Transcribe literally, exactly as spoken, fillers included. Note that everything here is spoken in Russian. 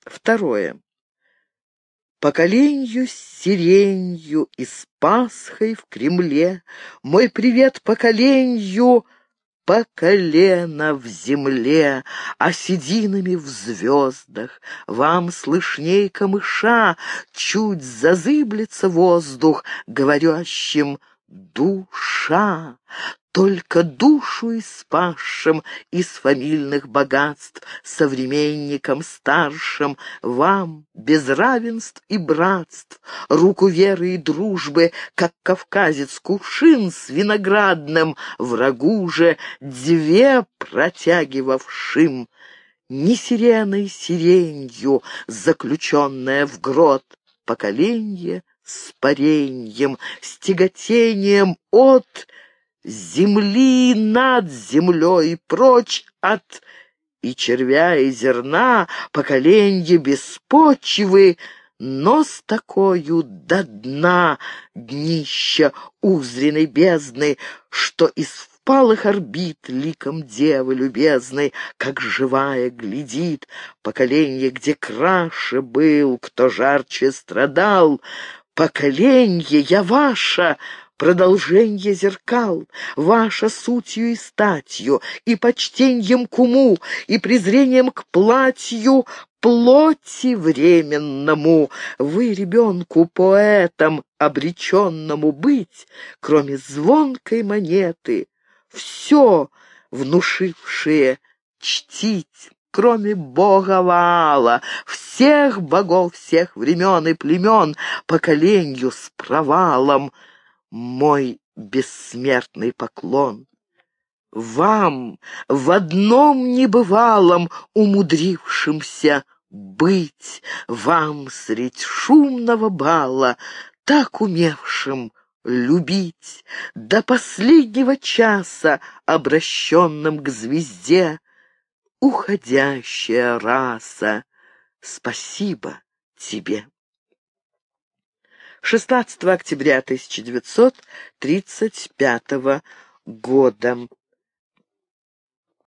Второе. Поколенью с сиренью и с Пасхой в Кремле, мой привет поколенью по колено в земле, а сединами в звездах. Вам слышней камыша, чуть зазыблется воздух, говорящим душа. Только душу испасшим из фамильных богатств, современникам старшим, вам, без равенств и братств, руку веры и дружбы, как кавказец кувшин с виноградным, врагу же две протягивавшим, не сиреной сиренью, заключенная в грот, поколенье с пареньем, с тяготением от земли над землей, прочь от и червя, и зерна, поколенье без почвы, но с такою до дна днища узренной бездны, что из впалых орбит ликом девы любезной, как живая, глядит, поколенье, где краше был, кто жарче страдал, поколенье я ваша, продолженье зеркал, ваша сутью и статью, и почтеньем к уму, и презрением к платью, плоти временному. Вы ребенку поэтом обреченному быть, кроме звонкой монеты, все внушившие чтить, кроме бога Ваала, всех богов всех времен и племен, поколенью с провалом, мой бессмертный поклон. Вам, в одном небывалом умудрившимся быть, вам средь шумного бала, так умевшим любить, до последнего часа обращенным к звезде, уходящая раса, спасибо тебе. шестнадцатого октября тысяча девятьсот тридцать пятого года.